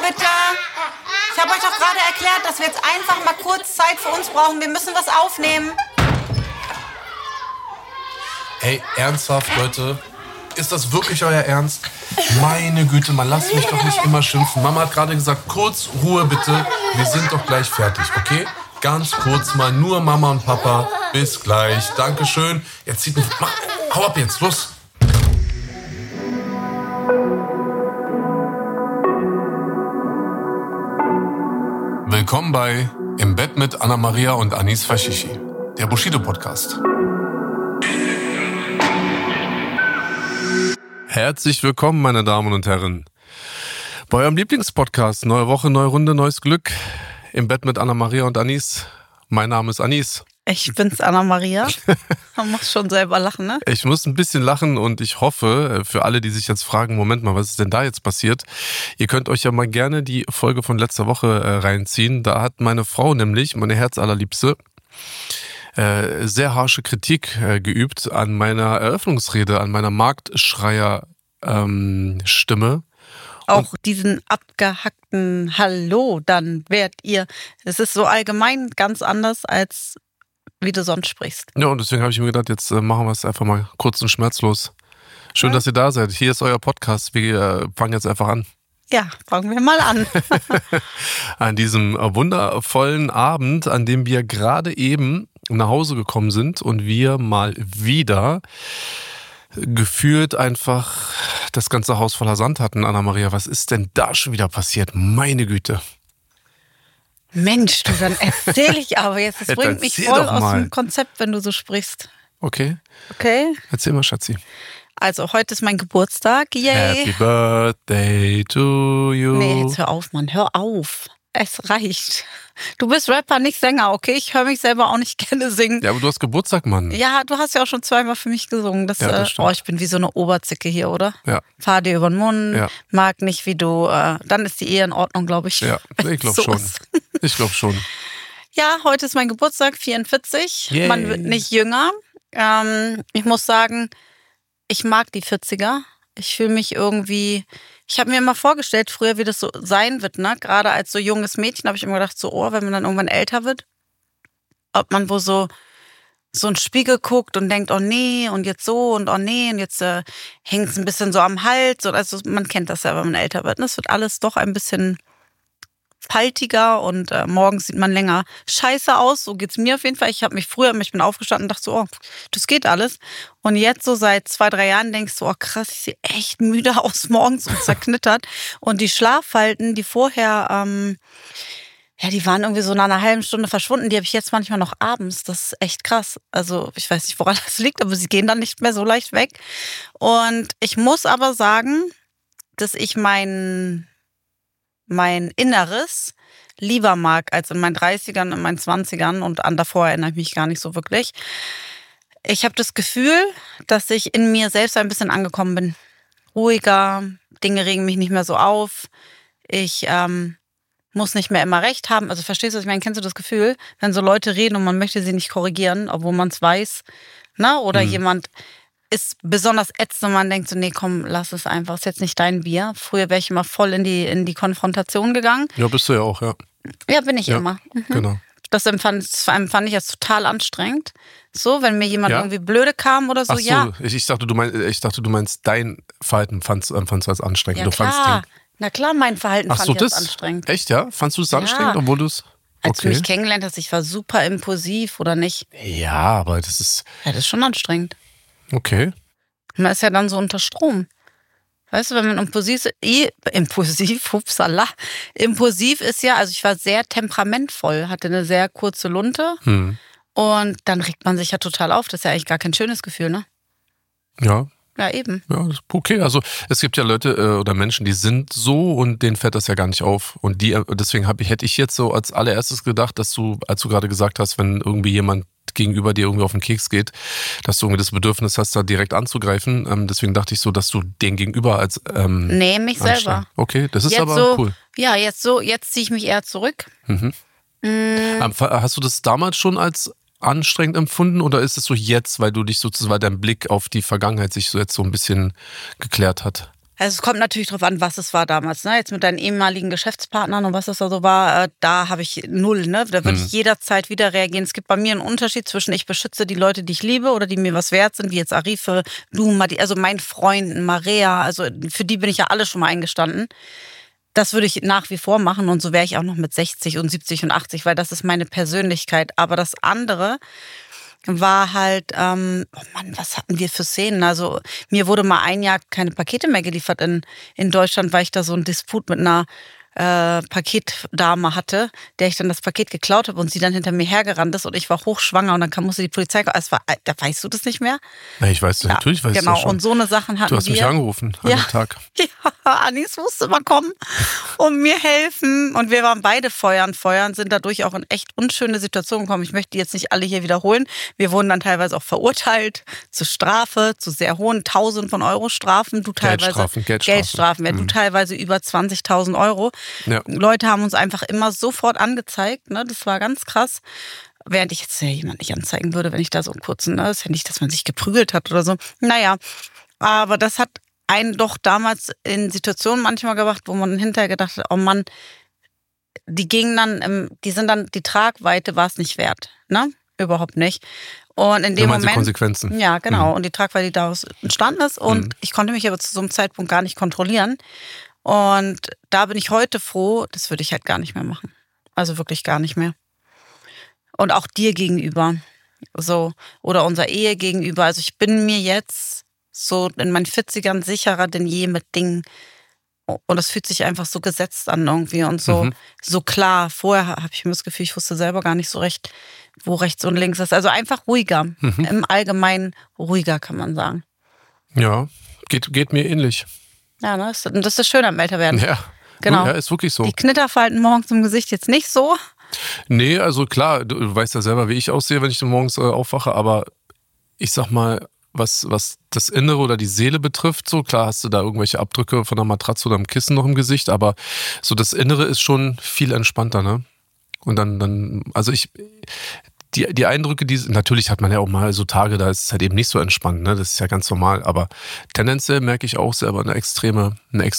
bitte. Ich habe euch doch gerade erklärt, dass wir jetzt einfach mal kurz Zeit für uns brauchen. Wir müssen was aufnehmen. Ey, ernsthaft, Leute? Ist das wirklich euer Ernst? Meine Güte, man lasst mich doch nicht immer schimpfen. Mama hat gerade gesagt, kurz Ruhe bitte. Wir sind doch gleich fertig, okay? Ganz kurz mal, nur Mama und Papa. Bis gleich. Dankeschön. Jetzt zieht mich... Hau ab jetzt, los. Willkommen bei Im Bett mit Anna-Maria und Anis Fashishi, der Bushido-Podcast. Herzlich willkommen, meine Damen und Herren, bei eurem Lieblingspodcast. Neue Woche, neue Runde, neues Glück. Im Bett mit Anna-Maria und Anis. Mein Name ist Anis. Ich bin's, Anna-Maria. Man muss schon selber lachen, ne? Ich muss ein bisschen lachen und ich hoffe, für alle, die sich jetzt fragen, Moment mal, was ist denn da jetzt passiert? Ihr könnt euch ja mal gerne die Folge von letzter Woche reinziehen. Da hat meine Frau nämlich, meine Herzallerliebste, sehr harsche Kritik geübt an meiner Eröffnungsrede, an meiner Marktschreier-Stimme. Auch diesen abgehackten Hallo, dann werdet ihr, es ist so allgemein ganz anders, als wie du sonst sprichst. Ja, und deswegen habe ich mir gedacht, jetzt machen wir es einfach mal kurz und schmerzlos. Schön, dass ihr da seid. Hier ist euer Podcast. Wir fangen jetzt einfach an. Ja, fangen wir mal an. An diesem wundervollen Abend, an dem wir gerade eben nach Hause gekommen sind und wir mal wieder gefühlt einfach das ganze Haus voller Sand hatten. Anna-Maria, was ist denn da schon wieder passiert? Meine Güte. Mensch, du, dann erzähl ich aber jetzt. Das bringt mich voll aus dem Konzept, wenn du so sprichst. Okay. Okay. Erzähl mal, Schatzi. Also, heute ist mein Geburtstag. Yay. Happy Birthday to you. Nee, jetzt hör auf, Mann. Hör auf. Es reicht. Du bist Rapper, nicht Sänger, okay? Ich höre mich selber auch nicht gerne singen. Ja, aber du hast Geburtstag, Mann. Ja, du hast ja auch schon zweimal für mich gesungen. Das stimmt. Ich bin wie so eine Oberzicke hier, oder? Ja. Fahr dir über den Mund, ja. Mag nicht, wie du... dann ist die Ehe in Ordnung, glaube ich. Ja, ich glaube schon. Ich glaube schon. Ja, heute ist mein Geburtstag, 44. Yay. Man wird nicht jünger. Ich muss sagen, ich mag die 40er. Ich fühle mich irgendwie... Ich habe mir immer vorgestellt, früher, wie das so sein wird, ne? Gerade als so junges Mädchen habe ich immer gedacht, so, wenn man dann irgendwann älter wird, ob man wo so einen Spiegel guckt und denkt, oh nee, und jetzt so und oh nee, und jetzt hängt es ein bisschen so am Hals. Also man kennt das ja, wenn man älter wird. Es wird alles doch ein bisschen faltiger und morgens sieht man länger scheiße aus. So geht's mir auf jeden Fall. Ich bin aufgestanden und dachte so, das geht alles. Und jetzt so seit 2-3 Jahren denkst du, krass, ich sehe echt müde aus morgens und zerknittert. Und die Schlaffalten, die vorher, die waren irgendwie so nach einer halben Stunde verschwunden. Die habe ich jetzt manchmal noch abends. Das ist echt krass. Also ich weiß nicht, woran das liegt, aber sie gehen dann nicht mehr so leicht weg. Und ich muss aber sagen, dass ich mein Inneres lieber mag als in meinen 30ern, in meinen 20ern und an davor erinnere ich mich gar nicht so wirklich. Ich habe das Gefühl, dass ich in mir selbst ein bisschen angekommen bin. Ruhiger, Dinge regen mich nicht mehr so auf. Ich muss nicht mehr immer recht haben. Also verstehst du, was ich meine? Kennst du das Gefühl, wenn so Leute reden und man möchte sie nicht korrigieren, obwohl man es weiß? Na? Oder jemand ist besonders ätzend und man denkt so, nee, komm, lass es einfach, ist jetzt nicht dein Bier. Früher wäre ich immer voll in die Konfrontation gegangen. Ja, bist du ja auch, ja. Ja, bin ich immer. Genau. Das empfand ich als total anstrengend. So, wenn mir jemand irgendwie blöde kam oder so, Ach so, ja. Ich dachte, du meinst dein Verhalten fandst du als anstrengend. Ja, du klar. Na klar, mein Verhalten fand ich als anstrengend. Echt, ja? Fandst du es anstrengend, obwohl du es... Als du mich kennengelernt hast, ich war super impulsiv, oder nicht? Ja, aber das ist... Ja, das ist schon anstrengend. Okay. Man ist ja dann so unter Strom. Weißt du, wenn man impulsiv ist ja, also ich war sehr temperamentvoll, hatte eine sehr kurze Lunte und dann regt man sich ja total auf. Das ist ja eigentlich gar kein schönes Gefühl, ne? Ja. Ja, eben. Ja, okay. Also es gibt ja Leute oder Menschen, die sind so und denen fällt das ja gar nicht auf. Und deswegen hätte ich jetzt so als allererstes gedacht, dass du, als du gerade gesagt hast, wenn irgendwie jemand gegenüber dir irgendwie auf den Keks geht, dass du irgendwie das Bedürfnis hast, da direkt anzugreifen. Deswegen dachte ich so, dass du den gegenüber als nee, mich selber. Okay, das ist jetzt aber so, cool. Ja, jetzt ziehe ich mich eher zurück. Hast du das damals schon als anstrengend empfunden oder ist es so jetzt, weil du dich sozusagen, weil dein Blick auf die Vergangenheit sich so jetzt so ein bisschen geklärt hat? Also es kommt natürlich drauf an, was es war damals. Ne? Jetzt mit deinen ehemaligen Geschäftspartnern und was das da so war, da habe ich null. Ne? Da würde ich jederzeit wieder reagieren. Es gibt bei mir einen Unterschied zwischen ich beschütze die Leute, die ich liebe oder die mir was wert sind, wie jetzt Arife, du, also mein Freund, Maria, also für die bin ich ja alle schon mal eingestanden. Das würde ich nach wie vor machen und so wäre ich auch noch mit 60 und 70 und 80, weil das ist meine Persönlichkeit. Aber das andere war halt, oh Mann, was hatten wir für Szenen? Also mir wurde mal ein Jahr keine Pakete mehr geliefert in Deutschland, weil ich da so einen Disput mit einer Paketdame hatte, der ich dann das Paket geklaut habe und sie dann hinter mir hergerannt ist und ich war hochschwanger und dann musste die Polizei kommen. Da weißt du das nicht mehr? Ja, ich weiß, ja, natürlich weiß ich genau, das schon. Und so eine Sachen hatten wir. Du hast mich angerufen an dem Tag. Ja, Anis musste mal kommen und mir helfen. Und wir waren beide feuern, sind dadurch auch in echt unschöne Situationen gekommen. Ich möchte die jetzt nicht alle hier wiederholen. Wir wurden dann teilweise auch verurteilt zur Strafe, zu sehr hohen Tausenden von Euro Strafen. Du teilweise Geldstrafen. Ja, du teilweise über 20.000 Euro. Ja. Leute haben uns einfach immer sofort angezeigt. Ne? Das war ganz krass. Während ich jetzt jemand nicht anzeigen würde, wenn ich da so einen kurzen, ne? Das ist ja nicht, dass man sich geprügelt hat oder so. Naja, aber das hat einen doch damals in Situationen manchmal gebracht, wo man hinterher gedacht hat, oh Mann, die Tragweite war es nicht wert. Ne? Überhaupt nicht. Und in dem Moment. Konsequenzen. Ja, genau. Und die Tragweite, die daraus entstanden ist. Und ich konnte mich aber zu so einem Zeitpunkt gar nicht kontrollieren. Und da bin ich heute froh, das würde ich halt gar nicht mehr machen. Also wirklich gar nicht mehr. Und auch dir gegenüber. So. Oder unserer Ehe gegenüber. Also ich bin mir jetzt so in meinen 40ern sicherer denn je mit Dingen. Und das fühlt sich einfach so gesetzt an irgendwie und so klar. Vorher habe ich mir das Gefühl, ich wusste selber gar nicht so recht, wo rechts und links ist. Also einfach ruhiger. Im Allgemeinen ruhiger, kann man sagen. Ja, geht mir ähnlich. Ja, ne? Das ist das Schöne am Älterwerden. Ja, genau. Ja, ist wirklich so. Die Knitterfalten morgens im Gesicht jetzt nicht so. Nee, also klar, du weißt ja selber, wie ich aussehe, wenn ich morgens aufwache, aber ich sag mal, was das Innere oder die Seele betrifft, so klar hast du da irgendwelche Abdrücke von der Matratze oder einem Kissen noch im Gesicht, aber so das Innere ist schon viel entspannter, ne? Und dann, also die Eindrücke, natürlich hat man ja auch mal so Tage, da ist es halt eben nicht so entspannt, ne? Das ist ja ganz normal, aber tendenziell merke ich auch selber eine extreme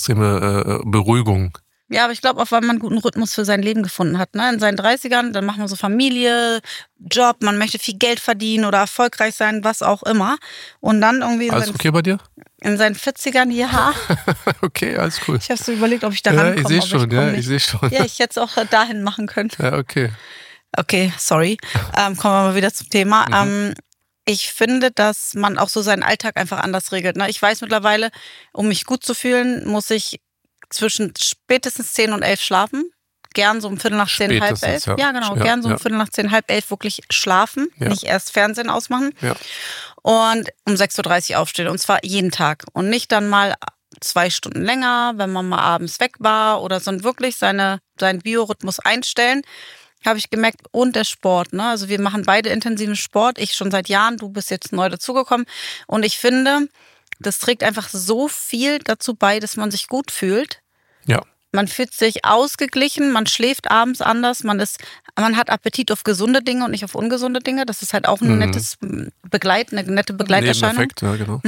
Beruhigung. Ja, aber ich glaube auch, weil man einen guten Rhythmus für sein Leben gefunden hat. Ne? In seinen 30ern, dann macht man so Familie, Job, man möchte viel Geld verdienen oder erfolgreich sein, was auch immer. Und dann irgendwie... Alles okay bei dir? In seinen 40ern, ja. Okay, alles cool. Ich habe so überlegt, ob ich da rankomme. Ich sehe schon. Ja, ich hätte es auch dahin machen können. Ja, okay. Okay, sorry. Kommen wir mal wieder zum Thema. Ich finde, dass man auch so seinen Alltag einfach anders regelt. Ne? Ich weiß mittlerweile, um mich gut zu fühlen, muss ich zwischen spätestens 10 und 11 schlafen. Gern so um 10:15, halb 11. Ja, genau. Gern so um 10:15, halb 11 wirklich schlafen. Ja. Nicht erst Fernsehen ausmachen. Ja. Und um 6:30 Uhr aufstehen. Und zwar jeden Tag. Und nicht dann mal 2 Stunden länger, wenn man mal abends weg war oder so, wirklich seinen Biorhythmus einstellen. Habe ich gemerkt, und der Sport. Ne? Also wir machen beide intensiven Sport. Ich schon seit Jahren, du bist jetzt neu dazugekommen. Und ich finde, das trägt einfach so viel dazu bei, dass man sich gut fühlt. Ja. Man fühlt sich ausgeglichen, man schläft abends anders, man hat Appetit auf gesunde Dinge und nicht auf ungesunde Dinge. Das ist halt auch ein nettes eine nette Begleiterscheinung. Nebeneffekt, ja, genau.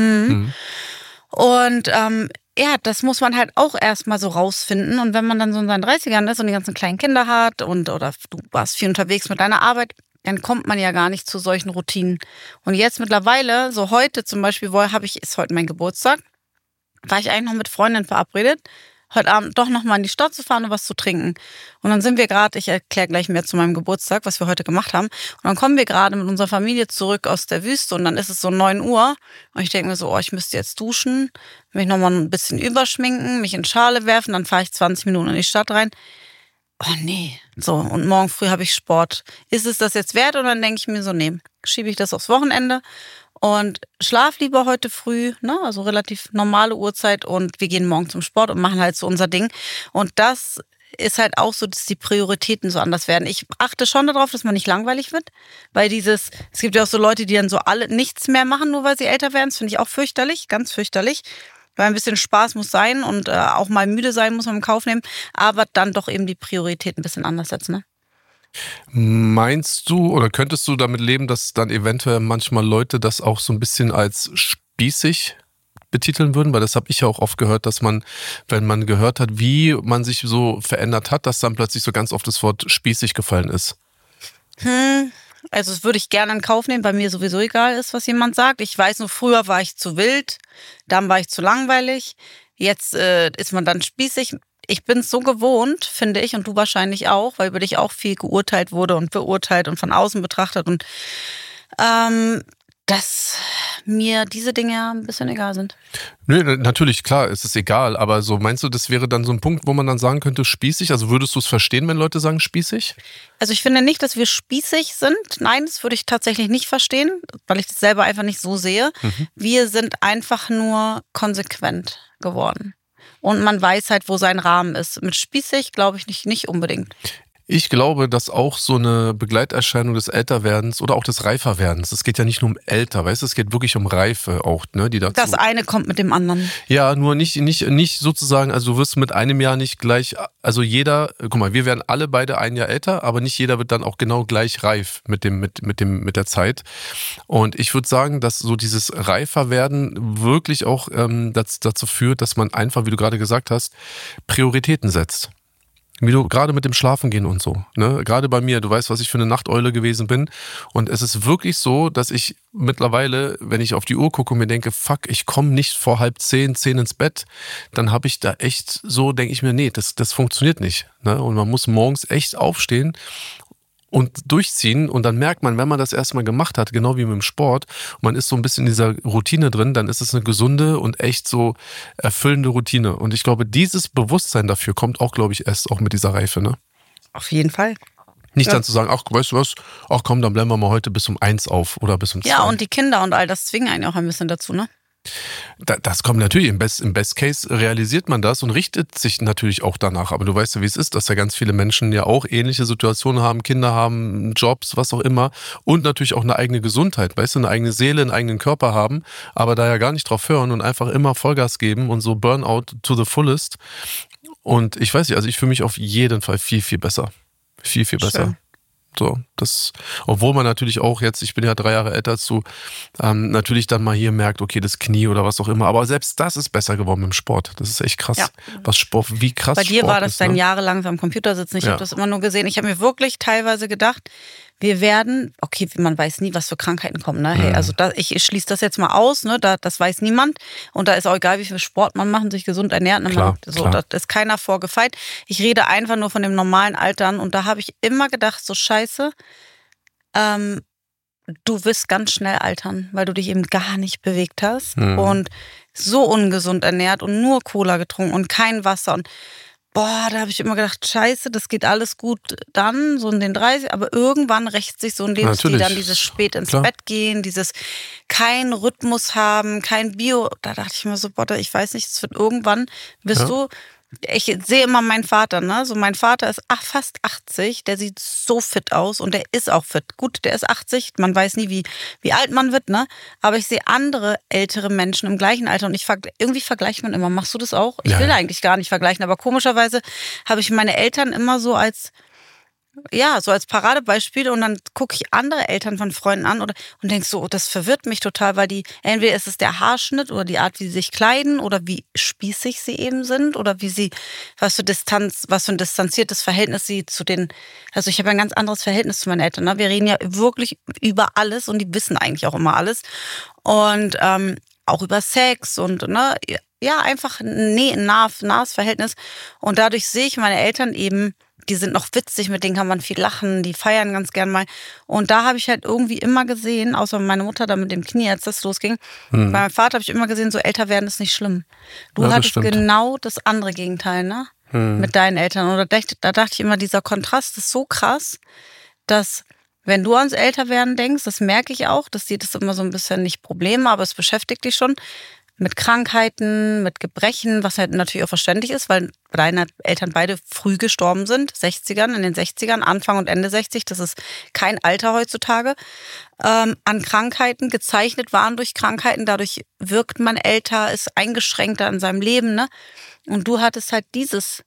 Und ja, das muss man halt auch erstmal so rausfinden. Und wenn man dann so in seinen 30ern ist und die ganzen kleinen Kinder hat oder du warst viel unterwegs mit deiner Arbeit, dann kommt man ja gar nicht zu solchen Routinen. Und jetzt mittlerweile, so heute zum Beispiel, ist heute mein Geburtstag, war ich eigentlich noch mit Freundinnen verabredet, heute Abend doch nochmal in die Stadt zu fahren und was zu trinken. Und dann sind wir gerade, ich erkläre gleich mehr zu meinem Geburtstag, was wir heute gemacht haben. Und dann kommen wir gerade mit unserer Familie zurück aus der Wüste und dann ist es so 9 Uhr. Und ich denke mir so, ich müsste jetzt duschen, mich nochmal ein bisschen überschminken, mich in Schale werfen, dann fahre ich 20 Minuten in die Stadt rein. Oh nee. So, und morgen früh habe ich Sport. Ist es das jetzt wert? Und dann denke ich mir so, nee, schiebe ich das aufs Wochenende und schlaf lieber heute früh, ne? Also relativ normale Uhrzeit und wir gehen morgen zum Sport und machen halt so unser Ding. Und das ist halt auch so, dass die Prioritäten so anders werden. Ich achte schon darauf, dass man nicht langweilig wird, weil es gibt ja auch so Leute, die dann so alle nichts mehr machen, nur weil sie älter werden. Das finde ich auch fürchterlich, ganz fürchterlich. Weil ein bisschen Spaß muss sein und auch mal müde sein muss man im Kauf nehmen, aber dann doch eben die Priorität ein bisschen anders setzen, ne? Meinst du oder könntest du damit leben, dass dann eventuell manchmal Leute das auch so ein bisschen als spießig betiteln würden? Weil das habe ich ja auch oft gehört, dass man, wenn man gehört hat, wie man sich so verändert hat, dass dann plötzlich so ganz oft das Wort spießig gefallen ist. Also das würde ich gerne in Kauf nehmen, weil mir sowieso egal ist, was jemand sagt. Ich weiß nur, früher war ich zu wild, dann war ich zu langweilig. Jetzt ist man dann spießig. Ich bin es so gewohnt, finde ich, und du wahrscheinlich auch, weil über dich auch viel geurteilt wurde und beurteilt und von außen betrachtet. Und dass mir diese Dinge ein bisschen egal sind. Nö, natürlich, klar, es ist egal, aber so meinst du, das wäre dann so ein Punkt, wo man dann sagen könnte, spießig? Also würdest du es verstehen, wenn Leute sagen spießig? Also ich finde nicht, dass wir spießig sind. Nein, das würde ich tatsächlich nicht verstehen, weil ich das selber einfach nicht so sehe. Wir sind einfach nur konsequent geworden. Und man weiß halt, wo sein Rahmen ist. Mit spießig glaube ich nicht unbedingt. Ich glaube, dass auch so eine Begleiterscheinung des Älterwerdens oder auch des Reiferwerdens, es geht ja nicht nur um älter, weißt du, es geht wirklich um Reife auch, ne, die dazu. Das eine kommt mit dem anderen. Ja, nur nicht sozusagen, also du wirst mit einem Jahr nicht gleich, also jeder, guck mal, wir werden alle beide ein Jahr älter, aber nicht jeder wird dann auch genau gleich reif mit der Zeit. Und ich würde sagen, dass so dieses Reiferwerden wirklich auch dazu führt, dass man einfach, wie du gerade gesagt hast, Prioritäten setzt. Wie du gerade mit dem Schlafen gehen und so, ne? Gerade bei mir, du weißt, was ich für eine Nachteule gewesen bin. Und es ist wirklich so, dass ich mittlerweile, wenn ich auf die Uhr gucke und mir denke, fuck, ich komme nicht vor 9:30 ins Bett, dann habe ich da echt so, denke ich mir, nee, das funktioniert nicht. Ne? Und man muss morgens echt aufstehen und durchziehen, und dann merkt man, wenn man das erstmal gemacht hat, genau wie mit dem Sport, und man ist so ein bisschen in dieser Routine drin, dann ist es eine gesunde und echt so erfüllende Routine. Und ich glaube, dieses Bewusstsein dafür kommt auch, glaube ich, erst auch mit dieser Reife, ne? Auf jeden Fall. Nicht dann zu sagen, ach, weißt du was, ach komm, dann bleiben wir mal heute bis um 1 auf oder bis um 2. Ja, und die Kinder und all das zwingen einen auch ein bisschen dazu, ne? Das kommt natürlich, im Best Case realisiert man das und richtet sich natürlich auch danach. Aber du weißt ja, wie es ist, dass ja ganz viele Menschen ja auch ähnliche Situationen haben, Kinder haben, Jobs, was auch immer, und natürlich auch eine eigene Gesundheit, weißt du, eine eigene Seele, einen eigenen Körper haben, aber da ja gar nicht drauf hören und einfach immer Vollgas geben und so Burnout to the fullest. Und ich weiß nicht, also ich fühle mich auf jeden Fall viel, viel besser. Viel, viel besser. Schön. So, das, obwohl man natürlich auch jetzt, ich bin ja 3 Jahre älter als du, natürlich dann mal hier merkt, okay, das Knie oder was auch immer, aber selbst das ist besser geworden im Sport. Das ist echt krass, Ja. wie krass Bei dir Sport war das ist, dein ne? jahrelang am Computer sitzen. Ich Ja. habe das immer nur gesehen. Ich habe mir wirklich teilweise gedacht, wir werden, okay, man weiß nie, was für Krankheiten kommen. Ne? Hey, also ich schließe das jetzt mal aus, ne? Das weiß niemand. Und da ist auch egal, wie viel Sport man macht, sich gesund ernährt. Ne? Klar. Das ist keiner vorgefeit. Ich rede einfach nur von dem normalen Altern. Und da habe ich immer gedacht, so scheiße, du wirst ganz schnell altern, weil du dich eben gar nicht bewegt hast und so ungesund ernährt und nur Cola getrunken und kein Wasser. Und boah, da habe ich immer gedacht, scheiße, das geht alles gut dann, so in den 30, aber irgendwann rächt sich so ein Lebensstil, Natürlich. dann dieses spät ins Klar. Bett gehen, dieses kein Rhythmus haben, kein Bio. Da dachte ich mir so, boah, ich weiß nicht, es wird irgendwann, wirst Ja. du, ich sehe immer meinen Vater, ne? So, mein Vater ist fast 80, der sieht so fit aus und der ist auch fit. Gut, der ist 80, man weiß nie, wie alt man wird, ne? Aber ich sehe andere ältere Menschen im gleichen Alter und irgendwie vergleicht man immer. Machst du das auch? Ich Ja. will eigentlich gar nicht vergleichen, aber komischerweise habe ich meine Eltern immer so als Paradebeispiel, und dann gucke ich andere Eltern von Freunden an und denk so, das verwirrt mich total, weil entweder ist es der Haarschnitt oder die Art, wie sie sich kleiden oder wie spießig sie eben sind oder was für ein distanziertes Verhältnis sie zu also ich habe ein ganz anderes Verhältnis zu meinen Eltern. Ne? Wir reden ja wirklich über alles und die wissen eigentlich auch immer alles und auch über Sex und ne, ja, einfach ein nahes Verhältnis, und dadurch sehe ich meine Eltern eben, die sind noch witzig, mit denen kann man viel lachen, die feiern ganz gern mal. Und da habe ich halt irgendwie immer gesehen, außer meine Mutter da mit dem Knie, als das losging, bei meinem Vater habe ich immer gesehen, so älter werden ist nicht schlimm. Du Ja, das hattest stimmt. genau das andere Gegenteil, ne? Mit deinen Eltern. Und da dachte ich immer, dieser Kontrast ist so krass, dass wenn du ans Älterwerden denkst, das merke ich auch, das sieht es immer so ein bisschen nicht Probleme, aber es beschäftigt dich schon. Mit Krankheiten, mit Gebrechen, was halt natürlich auch verständlich ist, weil deine Eltern beide früh gestorben sind, in den 60ern, Anfang und Ende 60, das ist kein Alter heutzutage, an Krankheiten, gezeichnet waren durch Krankheiten, dadurch wirkt man älter, ist eingeschränkter in seinem Leben, ne? Und du hattest halt dieses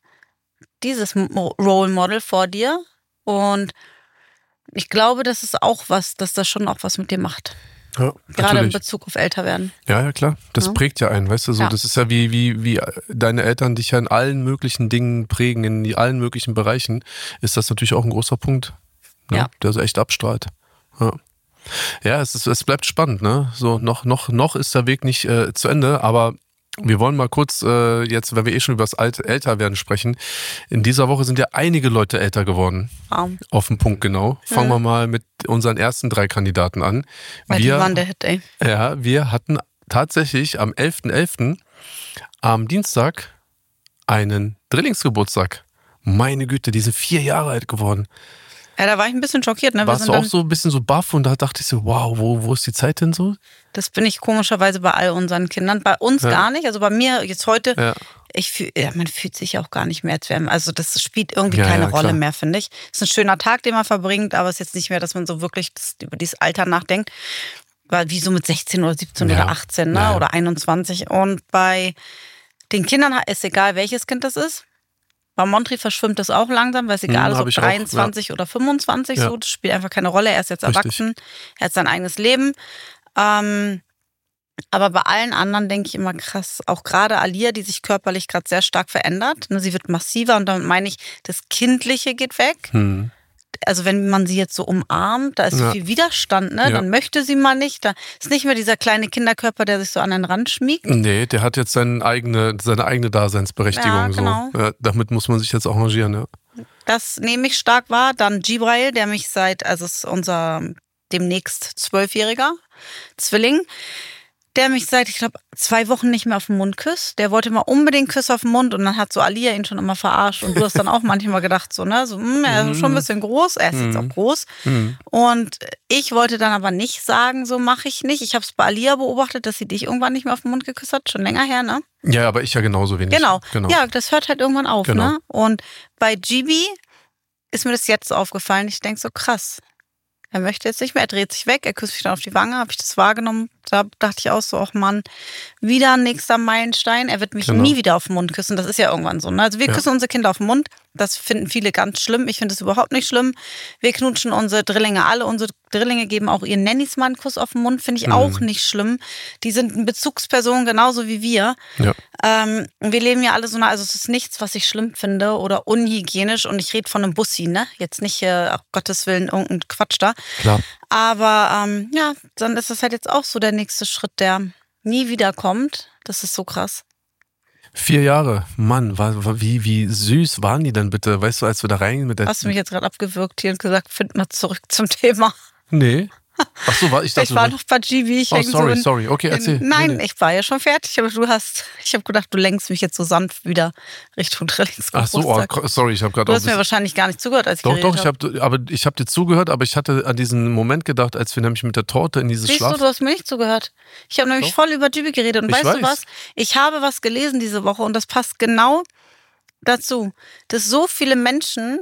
Role Model vor dir, und ich glaube, dass das schon auch was mit dir macht. Ja, Gerade in natürlich. Bezug auf älter werden. Ja, klar. Das Ja. prägt ja einen, weißt du, so. Ja. Das ist ja wie deine Eltern dich ja in allen möglichen Dingen prägen, in allen möglichen Bereichen, ist das natürlich auch ein großer Punkt, ne? Ja. Der so echt abstrahlt. Ja. Ja, es bleibt spannend, ne? So, noch ist der Weg nicht zu Ende, aber wir wollen mal kurz jetzt, wenn wir schon über das Älterwerden sprechen, in dieser Woche sind ja einige Leute älter geworden. Auf den Punkt genau. Fangen wir mal mit unseren ersten 3 Kandidaten an. Weil die waren der Hit, ey. Ja, wir hatten tatsächlich am 11.11. am Dienstag einen Drillingsgeburtstag. Meine Güte, die sind 4 Jahre alt geworden. Ja, da war ich ein bisschen schockiert. Ne? Warst du auch so ein bisschen so baff und da dachte ich so, wow, wo ist die Zeit denn so? Das bin ich komischerweise bei all unseren Kindern. Bei uns gar nicht. Also bei mir jetzt heute, man fühlt sich auch gar nicht mehr als wäre. Also das spielt irgendwie keine Rolle mehr, finde ich. Es ist ein schöner Tag, den man verbringt, aber es ist jetzt nicht mehr, dass man so wirklich über dieses Alter nachdenkt. Weil wie so mit 16 oder 17 oder 18, ne? Oder 21. Und bei den Kindern ist egal, welches Kind das ist. Bei Montri verschwimmt das auch langsam, weil es egal ist, ob 23 oder 25 so. Das spielt einfach keine Rolle. Er ist jetzt erwachsen, er hat sein eigenes Leben. Aber bei allen anderen denke ich immer krass, auch gerade Alia, die sich körperlich gerade sehr stark verändert. Sie wird massiver und damit meine ich, das Kindliche geht weg. Also wenn man sie jetzt so umarmt, da ist so viel Widerstand, ne? Dann möchte sie mal nicht. Da ist nicht mehr dieser kleine Kinderkörper, der sich so an den Rand schmiegt. Nee, der hat jetzt seine eigene Daseinsberechtigung. Ja, genau. So. Ja, damit muss man sich jetzt auch arrangieren, ja. Das nehme ich stark wahr. Dann Gibrail, der mich also ist unser demnächst 12-jähriger Zwilling, der mich seit, ich glaube, 2 Wochen nicht mehr auf den Mund küsst. Der wollte mal unbedingt Küsse auf den Mund und dann hat so Alia ihn schon immer verarscht. Und du hast dann auch manchmal gedacht, so, ne, so, er ist schon ein bisschen groß, er ist jetzt auch groß. Und ich wollte dann aber nicht sagen, so mache ich nicht. Ich habe es bei Alia beobachtet, dass sie dich irgendwann nicht mehr auf den Mund geküsst hat, schon länger her, ne? Ja, aber ich ja genauso wenig. Genau. Ja, das hört halt irgendwann auf, ne? Und bei Gibi ist mir das jetzt aufgefallen. Ich denke so, krass. Er möchte jetzt nicht mehr, er dreht sich weg, er küsst mich dann auf die Wange, habe ich das wahrgenommen. Da dachte ich auch so, ach Mann, wieder ein nächster Meilenstein. Er wird mich nie wieder auf den Mund küssen, das ist ja irgendwann so. Ne? Also wir küssen unsere Kinder auf den Mund, das finden viele ganz schlimm. Ich finde das überhaupt nicht schlimm. Wir knutschen unsere Drillinge alle, unsere Drillinge geben auch ihren Nannies mal einen Kuss auf den Mund, finde ich auch nicht schlimm. Die sind eine Bezugsperson, genauso wie wir. Ja. Wir leben ja alle so nah, also es ist nichts, was ich schlimm finde oder unhygienisch und ich rede von einem Bussi, ne? Jetzt nicht, um Gottes Willen, irgendein Quatsch da. Klar. Aber dann ist das halt jetzt auch so der nächste Schritt, der nie wiederkommt. Das ist so krass. 4 Jahre, Mann, wie süß waren die denn bitte? Weißt du, als wir da rein mit der... Hast du mich jetzt gerade abgewürgt hier und gesagt, find mal zurück zum Thema. Nee. Ach so, ich dachte... Ich war noch bei Gibi. Sorry. Okay, erzähl. Nein, ich war ja schon fertig, aber ich habe gedacht, du lenkst mich jetzt so sanft wieder Richtung Drillingsgeburtstag. Ach so, sorry, ich habe gerade... Du hast mir wahrscheinlich gar nicht zugehört, als ich geredet habe. Ich habe dir zugehört, aber ich hatte an diesen Moment gedacht, als wir nämlich mit der Torte in dieses Schlaf... Du hast mir nicht zugehört. Ich habe nämlich voll über Gibi geredet und weißt du was? Ich habe was gelesen diese Woche und das passt genau dazu, dass so viele Menschen,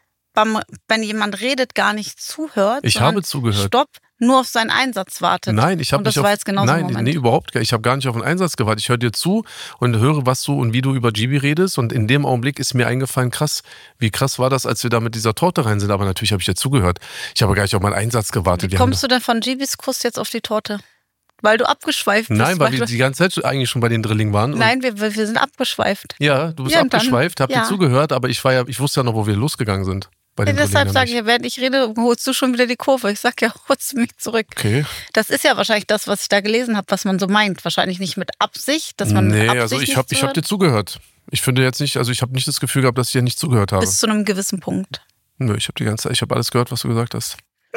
wenn jemand redet, gar nicht zuhört. Ich habe zugehört. Stopp, nur auf seinen Einsatz wartet. Nein, ich habe nicht auf... Nein, überhaupt gar nicht. Ich habe gar nicht auf den Einsatz gewartet. Ich höre dir zu und höre, was du und wie du über Gibi redest. Und in dem Augenblick ist mir eingefallen, krass, wie krass war das, als wir da mit dieser Torte rein sind. Aber natürlich habe ich dir zugehört. Ich habe gar nicht auf meinen Einsatz gewartet. Wie kommst du denn von Gibis Kuss jetzt auf die Torte? Weil du abgeschweift bist. Nein, weil wir die ganze Zeit eigentlich schon bei den Drillingen waren. Nein, wir sind abgeschweift. Ja, du bist abgeschweift, hab dir zugehört, aber ich wusste ja noch, wo wir losgegangen sind. Deshalb sage ich, während ich rede, holst du schon wieder die Kurve. Ich sag ja, holst du mich zurück. Okay. Das ist ja wahrscheinlich das, was ich da gelesen habe, was man so meint. Wahrscheinlich nicht mit Absicht, dass man Nee, also ich hab dir zugehört. Ich finde jetzt nicht, also ich habe nicht das Gefühl gehabt, dass ich dir nicht zugehört habe. Bis zu einem gewissen Punkt. Nö, ich habe alles gehört, was du gesagt hast.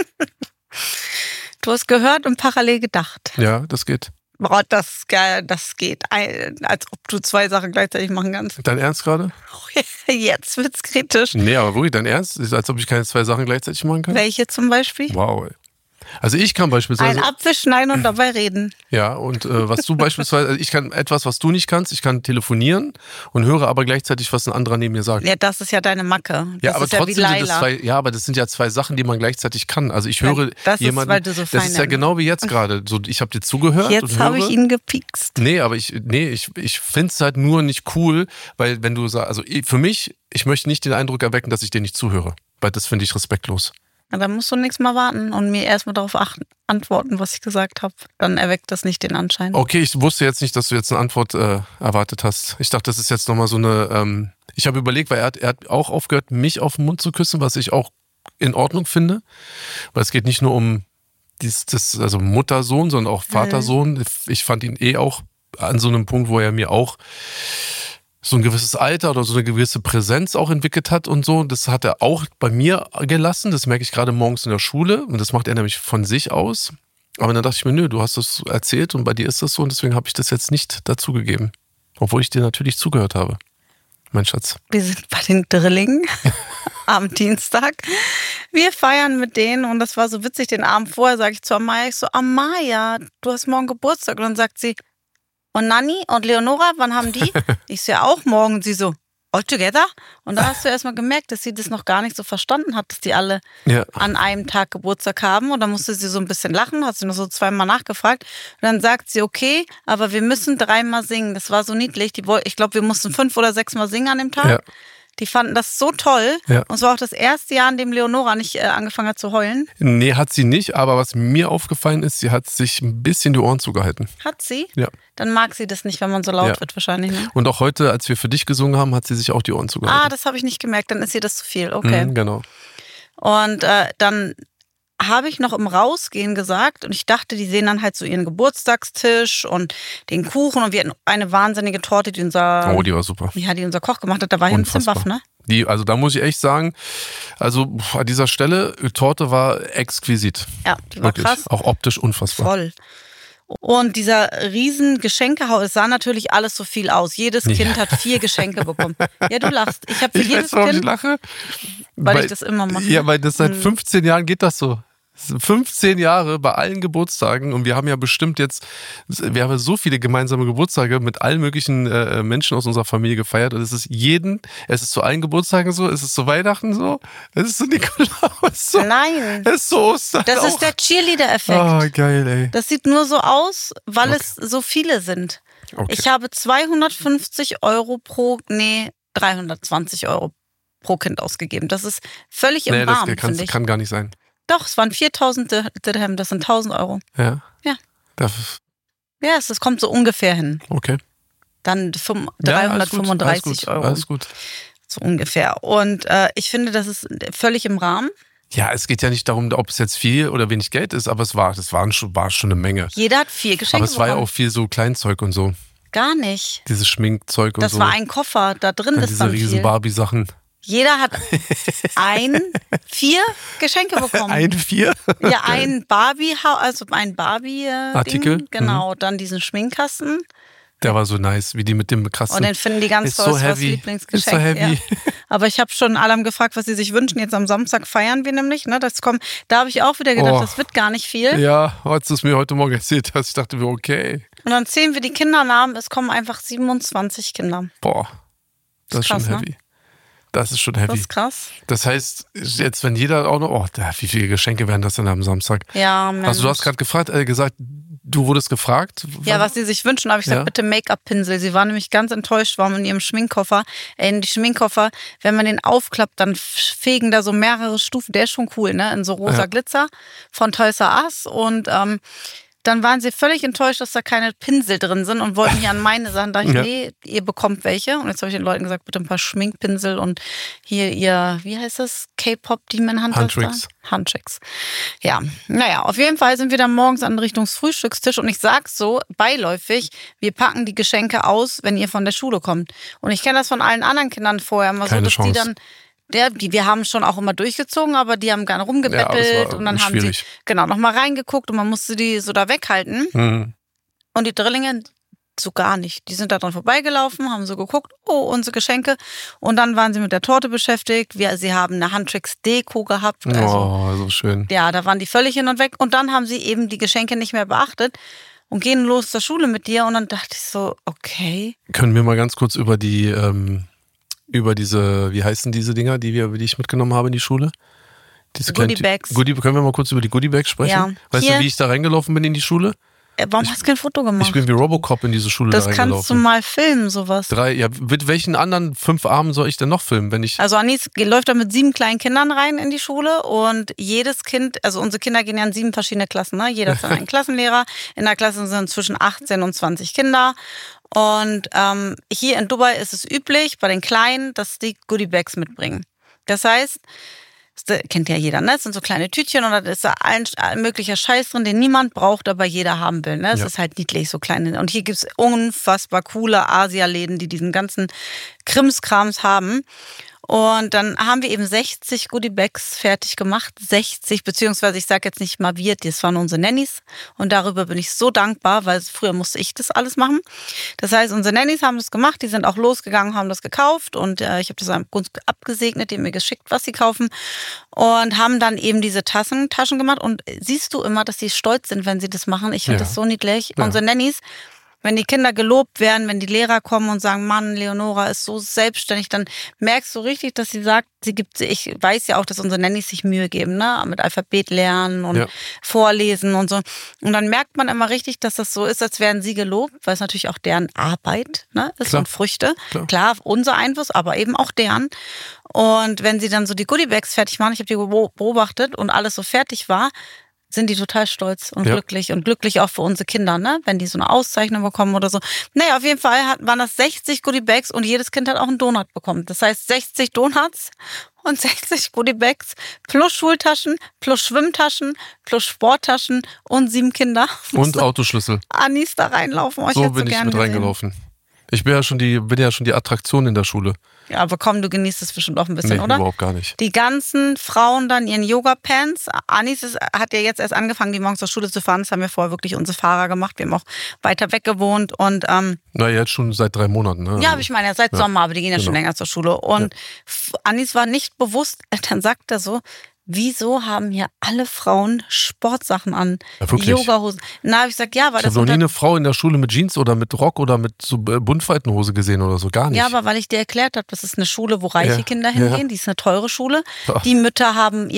Du hast gehört und parallel gedacht. Ja, das geht. Boah, das geht. Als ob du 2 Sachen gleichzeitig machen kannst. Dein Ernst gerade? Jetzt wird's kritisch. Nee, aber wirklich, dein Ernst? Ist, als ob ich keine 2 Sachen gleichzeitig machen kann? Welche zum Beispiel? Wow, ey. Also ich kann beispielsweise... Ein Apfel schneiden und dabei reden. Ja, und was du beispielsweise... Also ich kann etwas, was du nicht kannst. Ich kann telefonieren und höre aber gleichzeitig, was ein anderer neben mir sagt. Ja, das ist ja deine Macke. Das ja, aber ist trotzdem ja wie sind das aber das sind ja 2 Sachen, die man gleichzeitig kann. Also ich höre jemanden... Weil du so fein das ist ja genau wie jetzt gerade. So, ich habe dir zugehört jetzt und höre... habe ich ihn gepikst. Nee, aber ich finde es halt nur nicht cool, weil wenn du sagst... Also für mich, ich möchte nicht den Eindruck erwecken, dass ich dir nicht zuhöre. Weil das finde ich respektlos. Ja, dann musst du nichts mal warten und mir erstmal darauf antworten, was ich gesagt habe. Dann erweckt das nicht den Anschein. Okay, ich wusste jetzt nicht, dass du jetzt eine Antwort erwartet hast. Ich dachte, das ist jetzt nochmal so eine... ich habe überlegt, weil er hat auch aufgehört, mich auf den Mund zu küssen, was ich auch in Ordnung finde. Weil es geht nicht nur um also Mutter-Sohn, sondern auch Vater-Sohn. Ich fand ihn auch an so einem Punkt, wo er mir auch so ein gewisses Alter oder so eine gewisse Präsenz auch entwickelt hat und so. Das hat er auch bei mir gelassen. Das merke ich gerade morgens in der Schule. Und das macht er nämlich von sich aus. Aber dann dachte ich mir, nö, du hast das erzählt und bei dir ist das so. Und deswegen habe ich das jetzt nicht dazugegeben. Obwohl ich dir natürlich zugehört habe, mein Schatz. Wir sind bei den Drillingen am Dienstag. Wir feiern mit denen und das war so witzig. Den Abend vorher sage ich zu Amaya, Amaya, du hast morgen Geburtstag. Und dann sagt sie, und Nanni und Leonora, wann haben die? Ich so, ja auch morgen. Und sie so, all together? Und da hast du erstmal gemerkt, dass sie das noch gar nicht so verstanden hat, dass die alle an einem Tag Geburtstag haben. Und dann musste sie so ein bisschen lachen, hat sie noch so 2-mal nachgefragt. Und dann sagt sie, okay, aber wir müssen 3-mal singen. Das war so niedlich. Ich glaube, wir mussten 5 oder 6-mal singen an dem Tag. Ja. Die fanden das so toll. Ja. Und es war auch das erste Jahr, in dem Leonora nicht angefangen hat zu heulen. Nee, hat sie nicht. Aber was mir aufgefallen ist, sie hat sich ein bisschen die Ohren zugehalten. Hat sie? Ja. Dann mag sie das nicht, wenn man so laut wird wahrscheinlich. Ne? Und auch heute, als wir für dich gesungen haben, hat sie sich auch die Ohren zugehalten. Ah, das habe ich nicht gemerkt. Dann ist ihr das zu viel. Okay. Genau. Und dann habe ich noch im Rausgehen gesagt und ich dachte, die sehen dann halt so ihren Geburtstagstisch und den Kuchen und wir hatten eine wahnsinnige Torte, die unser super. Ja, die unser Koch gemacht hat. Da war ich ein bisschen baff, ne? Also da muss ich echt sagen, also an dieser Stelle, Torte war exquisit. Ja, die war wirklich krass. Auch optisch unfassbar. Voll. Und dieser riesen Geschenkehaus, es sah natürlich alles so viel aus. Jedes Kind hat 4 Geschenke bekommen. Ja, du lachst. Ich habe für jedes warum Kind, ich lache? weil ich das immer mache. Ja, weil das seit 15 Jahren geht das so. 15 Jahre bei allen Geburtstagen und wir haben ja bestimmt jetzt, wir haben so viele gemeinsame Geburtstage mit allen möglichen Menschen aus unserer Familie gefeiert und es ist zu allen Geburtstagen so, es ist zu Weihnachten so, es ist zu Nikolaus so. Nein. Es ist zu Ostern Das auch. ist der Cheerleader-Effekt. Oh, geil, ey. Das sieht nur so aus, weil es so viele sind. Okay. Ich habe 250 € 320 € pro Kind ausgegeben. Das ist völlig im Rahmen, finde das ich. kann gar nicht sein. Doch, es waren 4.000 Dirham, das sind 1.000 €. Ja? Ja. Das kommt so ungefähr hin. Okay. Dann 335 €. Alles gut. So ungefähr. Und ich finde, das ist völlig im Rahmen. Ja, es geht ja nicht darum, ob es jetzt viel oder wenig Geld ist, aber war schon eine Menge. Jeder hat 4 Geschenke Aber es war ja bekommen. auch viel so Kleinzeug und so. Gar nicht. Dieses Schminkzeug und Das so. war ein Koffer, da drin Ja, ist diese dann riesen viel. Barbie-Sachen. Jeder hat 4 Geschenke bekommen. Ein 4? Ja, ein Barbie Artikel? Ding, genau, dann diesen Schminkkasten. Der war so nice, wie die mit dem krassen. Und den finden die ganz Ist toll, so das war das heavy. Lieblingsgeschenk. Ist so heavy. Ja. Aber ich habe schon alle gefragt, was sie sich wünschen. Jetzt am Samstag feiern wir nämlich. Ne, da habe ich auch wieder gedacht, das wird gar nicht viel. Ja, als du es mir heute Morgen erzählt hast, ich dachte mir, okay. Und dann zählen wir die Kindernamen, es kommen einfach 27 Kinder. Boah, das ist krass, schon heavy. Das ist schon heavy. Das ist krass. Das heißt, jetzt wenn jeder auch noch, wie viele Geschenke werden das denn am Samstag? Ja, Mensch. Also du hast gerade gesagt, du wurdest gefragt. Ja, was sie sich wünschen, habe ich gesagt, bitte Make-up-Pinsel. Sie war nämlich ganz enttäuscht, warum in ihrem Schminkkoffer, in die Schminkkoffer, wenn man den aufklappt, dann fegen da so mehrere Stufen. Der ist schon cool, ne? In so rosa Glitzer von Toys R Us und dann waren sie völlig enttäuscht, dass da keine Pinsel drin sind und wollten hier an meine Sachen. Da dachte ich, nee, ihr bekommt welche. Und jetzt habe ich den Leuten gesagt, bitte ein paar Schminkpinsel und hier ihr, wie heißt das? K-Pop Demon Hunters? Handtricks. Ja, naja, auf jeden Fall sind wir dann morgens an Richtung Frühstückstisch und ich sag so beiläufig, wir packen die Geschenke aus, wenn ihr von der Schule kommt. Und ich kenne das von allen anderen Kindern vorher immer so, dass die dann wir haben schon auch immer durchgezogen, aber die haben gerne rumgebettelt und dann haben sie nochmal reingeguckt und man musste die so da weghalten. Mhm. Und die Drillinge so gar nicht. Die sind da dran vorbeigelaufen, haben so geguckt, oh, unsere Geschenke. Und dann waren sie mit der Torte beschäftigt. Sie haben eine Handtricks-Deko gehabt. Also, so schön. Ja, da waren die völlig hin und weg. Und dann haben sie eben die Geschenke nicht mehr beachtet und gehen los zur Schule mit dir. Und dann dachte ich so, okay. Können wir mal ganz kurz über diese, wie heißen diese Dinger, die ich mitgenommen habe in die Schule? Diese Goodie-Bags. Können wir mal kurz über die Goodie-Bags sprechen? Ja. Weißt du, wie ich da reingelaufen bin in die Schule? Warum hast du kein Foto gemacht? Ich bin wie Robocop in diese Schule da Das reingelaufen. kannst du mal filmen, sowas. Mit welchen anderen 5 Armen soll ich denn noch filmen, wenn ich... Also Anis läuft da mit 7 kleinen Kindern rein in die Schule und jedes Kind, also unsere Kinder gehen ja in 7 verschiedene Klassen, ne? Jeder ist dann ein Klassenlehrer. In der Klasse sind zwischen 18 und 20 Kinder. Und hier in Dubai ist es üblich, bei den Kleinen, dass die Goodiebags mitbringen. Das heißt, das kennt ja jeder, ne? Das sind so kleine Tütchen und da ist da allen möglicher Scheiß drin, den niemand braucht, aber jeder haben will, ne? Es ist halt niedlich, so kleine. Und hier gibt's unfassbar coole Asia-Läden, die diesen ganzen Krimskrams haben. Und dann haben wir eben 60 Goodiebags fertig gemacht. 60, beziehungsweise ich sage jetzt nicht mal wir, das waren unsere Nannies. Und darüber bin ich so dankbar, weil früher musste ich das alles machen. Das heißt, unsere Nannies haben das gemacht, die sind auch losgegangen, haben das gekauft. Und ich habe das abgesegnet, die haben mir geschickt, was sie kaufen. Und haben dann eben diese Taschen gemacht. Und siehst du immer, dass sie stolz sind, wenn sie das machen. Ich finde das so niedlich. Ja. Unsere Nannies, wenn die Kinder gelobt werden, wenn die Lehrer kommen und sagen, Mann, Leonora ist so selbstständig, dann merkst du richtig, dass sie sagt, ich weiß ja auch, dass unsere Nannies sich Mühe geben, ne, mit Alphabet lernen und vorlesen und so. Und dann merkt man immer richtig, dass das so ist, als wären sie gelobt, weil es natürlich auch deren Arbeit, ne, ist und Früchte. Klar, unser Einfluss, aber eben auch deren. Und wenn sie dann so die Goodiebags fertig machen, ich habe die beobachtet und alles so fertig war, sind die total stolz und glücklich auch für unsere Kinder, ne? Wenn die so eine Auszeichnung bekommen oder so. Naja, auf jeden Fall waren das 60 Goodiebags und jedes Kind hat auch einen Donut bekommen. Das heißt 60 Donuts und 60 Goodiebags plus Schultaschen, plus Schwimmtaschen, plus Sporttaschen und 7 Kinder. Und Autoschlüssel. Anis da reinlaufen. Oh, so bin ich mit reingelaufen. Ich bin ja schon die Attraktion in der Schule. Ja, aber komm, du genießt es bestimmt auch ein bisschen, oder? Überhaupt gar nicht. Die ganzen Frauen dann ihren Yoga-Pants. Anis hat ja jetzt erst angefangen, die morgens zur Schule zu fahren. Das haben wir vorher wirklich unsere Fahrer gemacht. Wir haben auch weiter weg gewohnt. Und, jetzt schon seit 3 Monaten, ne? Ja, aber ich meine ja seit Sommer, aber die gehen ja schon länger zur Schule. Und Anis war nicht bewusst, dann sagt er so, wieso haben hier alle Frauen Sportsachen an? Ja, wirklich? Yogahosen. Na, habe ich gesagt, ja, weil ich habe noch nie eine Frau in der Schule mit Jeans oder mit Rock oder mit so Buntfaltenhose gesehen oder so, gar nicht. Ja, aber weil ich dir erklärt habe, das ist eine Schule, wo reiche Kinder hingehen, die ist eine teure Schule. Die Mütter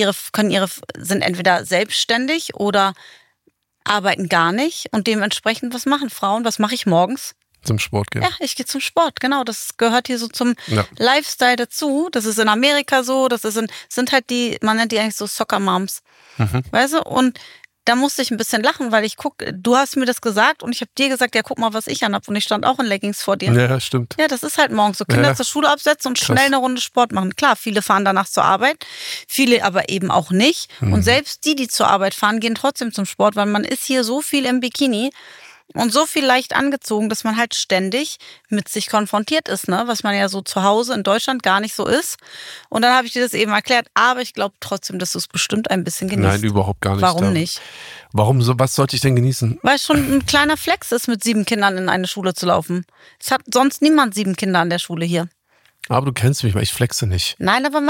sind entweder selbstständig oder arbeiten gar nicht und dementsprechend, was machen Frauen? Was mache ich morgens? Zum Sport gehen. Ja, ich gehe zum Sport, genau. Das gehört hier so zum Lifestyle dazu. Das ist in Amerika so, sind halt man nennt die eigentlich so Soccer Moms. Weißt du? Und da musste ich ein bisschen lachen, weil du hast mir das gesagt und ich habe dir gesagt, ja, guck mal, was ich anhab. Und ich stand auch in Leggings vor dir. Ja, stimmt. Ja, das ist halt morgens so. Kinder zur Schule absetzen und schnell eine Runde Sport machen. Klar, viele fahren danach zur Arbeit, viele aber eben auch nicht. Und selbst die zur Arbeit fahren, gehen trotzdem zum Sport, weil man ist hier so viel im Bikini und so viel leicht angezogen, dass man halt ständig mit sich konfrontiert ist, ne? Was man ja so zu Hause in Deutschland gar nicht so ist. Und dann habe ich dir das eben erklärt, aber ich glaube trotzdem, dass du es bestimmt ein bisschen genießt. Nein, überhaupt gar nicht. Warum nicht? Warum so? Was sollte ich denn genießen? Weil es schon ein kleiner Flex ist, mit 7 Kindern in eine Schule zu laufen. Es hat sonst niemand 7 Kinder an der Schule hier. Aber du kennst mich, weil ich flexe nicht. Nein, aber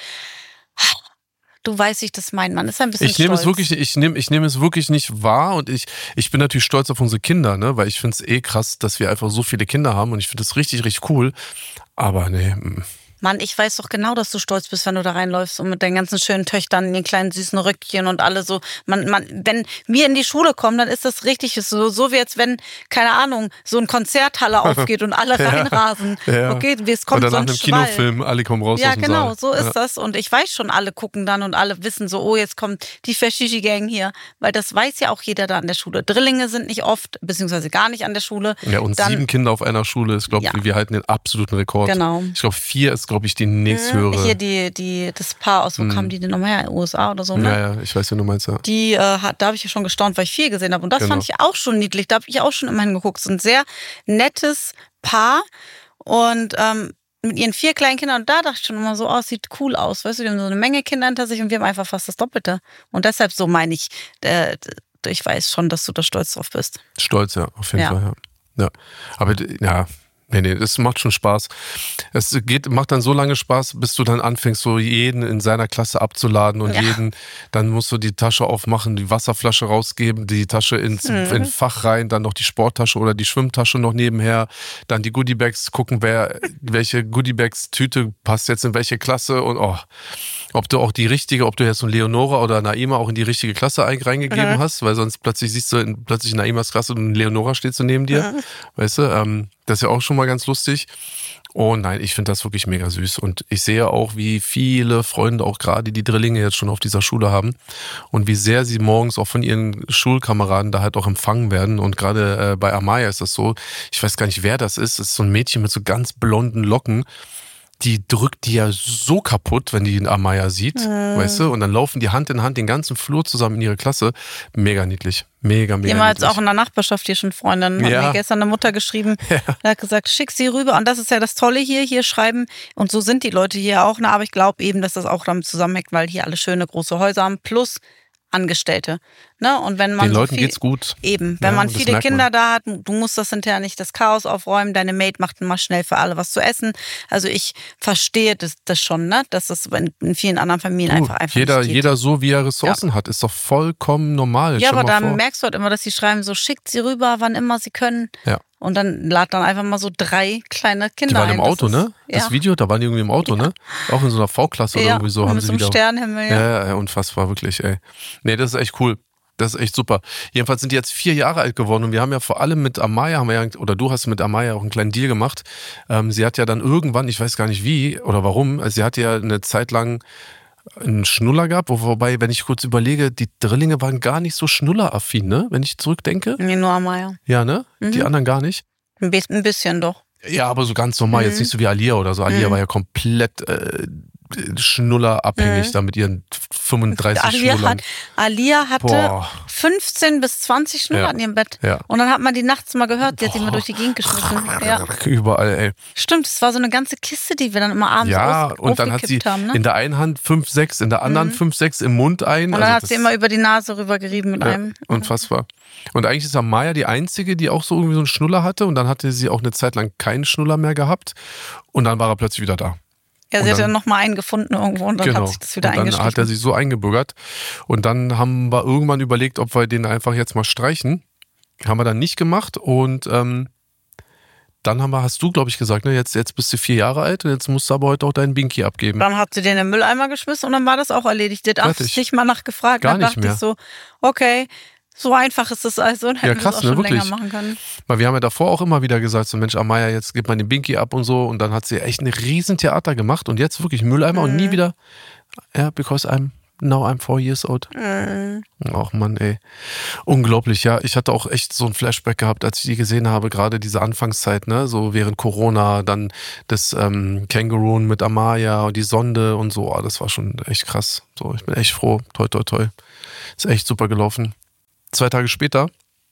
du weißt, wie ich das meine. Man ist ein bisschen ich nehme stolz. ich nehme es wirklich nicht wahr und ich bin natürlich stolz auf unsere Kinder, ne, weil ich finde es krass, dass wir einfach so viele Kinder haben und ich finde das richtig, richtig cool. Aber nee. Mann, ich weiß doch genau, dass du stolz bist, wenn du da reinläufst und mit deinen ganzen schönen Töchtern in den kleinen süßen Röckchen und alle so. Wenn wir in die Schule kommen, dann ist das richtig so wie jetzt, wenn, keine Ahnung, so ein Konzerthalle aufgeht und alle reinrasen. Ja. Okay, es kommt oder so nach ein einem Schwall. Kinofilm, alle kommen raus aus dem genau, Saal. so ist das. Und ich weiß schon, alle gucken dann und alle wissen so, oh, jetzt kommt die Fashishi-Gang hier. Weil das weiß ja auch jeder da an der Schule. Drillinge sind nicht oft, beziehungsweise gar nicht an der Schule. Ja, und 7 Kinder auf einer Schule ist, glaube ich, wir halten den absoluten Rekord. Genau. Ich glaube, 4 ist, glaube ich, die nächsthöhere. Hier das Paar aus, wo kamen die denn nochmal her? In den USA oder so, ne? Ja, ich weiß, wie du meinst, ja. Da habe ich ja schon gestaunt, weil ich 4 gesehen habe. Und das fand ich auch schon niedlich. Da habe ich auch schon immer hingeguckt. So ein sehr nettes Paar. Und mit ihren 4 kleinen Kindern. Und da dachte ich schon immer so, sieht cool aus. Weißt du, die haben so eine Menge Kinder hinter sich und wir haben einfach fast das Doppelte. Und deshalb so meine ich, ich weiß schon, dass du da stolz drauf bist. Stolz, ja, auf jeden Fall, ja. Aber, nee, das macht schon Spaß. Es macht dann so lange Spaß, bis du dann anfängst, so jeden in seiner Klasse abzuladen und dann musst du die Tasche aufmachen, die Wasserflasche rausgeben, die Tasche ins Fach rein, dann noch die Sporttasche oder die Schwimmtasche noch nebenher, dann die Goodiebags gucken, welche Goodiebags-Tüte passt jetzt in welche Klasse und Ob du auch ob du jetzt so Leonora oder Naima auch in die richtige Klasse reingegeben hast, weil sonst plötzlich siehst du plötzlich in Naimas Klasse und Leonora steht so neben dir. Weißt du, das ist ja auch schon mal ganz lustig. Oh nein, ich finde das wirklich mega süß. Und ich sehe auch, wie viele Freunde auch gerade die Drillinge jetzt schon auf dieser Schule haben und wie sehr sie morgens auch von ihren Schulkameraden da halt auch empfangen werden. Und gerade bei Amaya ist das so, ich weiß gar nicht, wer das ist. Es ist so ein Mädchen mit so ganz blonden Locken. Die drückt die ja so kaputt, wenn die den Amaya sieht, weißt du? Und dann laufen die Hand in Hand den ganzen Flur zusammen in ihre Klasse. Mega niedlich. Mega Die haben jetzt auch in der Nachbarschaft hier schon Freundinnen. Hat mir gestern eine Mutter geschrieben, die hat gesagt, schick sie rüber. Und das ist ja das Tolle hier schreiben. Und so sind die Leute hier auch. Aber ich glaube eben, dass das auch damit zusammenhängt, weil hier alle schöne große Häuser haben. Plus Angestellte. Ne? Und wenn man den Leuten geht's gut. Eben, wenn man viele Kinder da hat, du musst das hinterher nicht das Chaos aufräumen, deine Maid macht mal schnell für alle was zu essen. Also ich verstehe das schon, ne? Dass das in vielen anderen Familien einfach nicht geht. Jeder so, wie er Ressourcen hat, ist doch vollkommen normal. Ja, aber da merkst du halt immer, dass sie schreiben, so schickt sie rüber, wann immer sie können. Ja. Und dann lad dann einfach mal so 3 kleine Kinder Die waren im Auto, ne? Ja. Das Video, da waren die irgendwie im Auto, ne? Auch in so einer V-Klasse oder irgendwie so. Haben sie wieder. Sternenhimmel, ja, unfassbar, wirklich, ey. Nee, das ist echt cool. Das ist echt super. Jedenfalls sind die jetzt 4 Jahre alt geworden und wir haben ja vor allem mit Amaya, oder du hast mit Amaya auch einen kleinen Deal gemacht. Sie hat ja dann irgendwann, ich weiß gar nicht wie oder warum, also sie hatte ja eine Zeit lang einen Schnuller gehabt, wobei, wenn ich kurz überlege, die Drillinge waren gar nicht so schnulleraffin, ne? Wenn ich zurückdenke. Nee, nur Amaya. Ja, ne? Die anderen gar nicht. Ein bisschen doch. Ja, aber so ganz normal, jetzt nicht so wie Alia oder so. Alia war ja komplett schnullerabhängig da mit ihren 35 Schnullern. Alia hatte 15 bis 20 Schnuller in ihrem Bett. Ja. Und dann hat man die nachts mal gehört, die hat sich mal durch die Gegend geschmissen. Ja. Überall, ey. Stimmt, es war so eine ganze Kiste, die wir dann immer abends und dann hat sie haben, ne? In der einen Hand 5, 6, in der anderen 5, 6 im Mund ein. Und dann hat sie immer über die Nase rübergerieben mit einem. Unfassbar. Und eigentlich ist Amaya die Einzige, die auch so irgendwie so einen Schnuller hatte. Und dann hatte sie auch eine Zeit lang keinen Schnuller mehr gehabt. Und dann war er plötzlich wieder da. Ja, sie hat ja nochmal einen gefunden irgendwo und dann hat sich das wieder eingeschlichen. Dann hat er sich so eingebürgert. Und dann haben wir irgendwann überlegt, ob wir den einfach jetzt mal streichen. Haben wir dann nicht gemacht. Und dann hast du, glaube ich, gesagt, ne, jetzt bist du 4 Jahre alt und jetzt musst du aber heute auch deinen Binky abgeben. Dann hat sie den in den Mülleimer geschmissen und dann war das auch erledigt. Die hat sich mal nachgefragt. Gar dann nicht dachte mehr. ich so, okay, so einfach ist das also. Und hätten wir es auch schon länger machen können. Weil wir haben ja davor auch immer wieder gesagt, so Mensch, Amaya, jetzt gibt man den Binky ab und so. Und dann hat sie echt ein Riesentheater gemacht und jetzt wirklich Mülleimer und nie wieder, because I'm 4 years old. Ach Mann, ey. Unglaublich, ja. Ich hatte auch echt so ein Flashback gehabt, als ich die gesehen habe, gerade diese Anfangszeit, ne, so während Corona, dann das Känguru mit Amaya und die Sonde und so. Oh, das war schon echt krass. So, ich bin echt froh. Toi, toi, toi. Ist echt super gelaufen. 2 Tage später,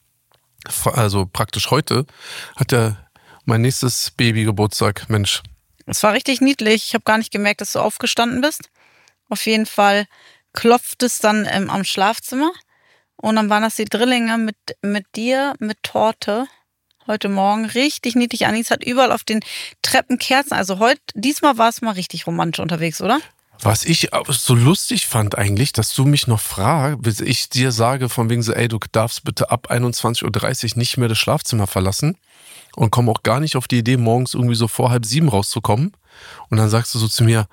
also praktisch heute, hat mein nächstes Baby Geburtstag. Mensch. Es war richtig niedlich. Ich habe gar nicht gemerkt, dass du aufgestanden bist. Auf jeden Fall klopft es dann am Schlafzimmer. Und dann waren das die Drillinge mit dir, mit Torte. Heute Morgen richtig niedlich. Anis hat überall auf den Treppen Kerzen. Also diesmal war es mal richtig romantisch unterwegs, oder? Was ich so lustig fand eigentlich, dass du mich noch fragst, bis ich dir sage von wegen so, ey, du darfst bitte ab 21.30 Uhr nicht mehr das Schlafzimmer verlassen und komm auch gar nicht auf die Idee, morgens irgendwie so vor 6:30 rauszukommen. Und dann sagst du so zu mir,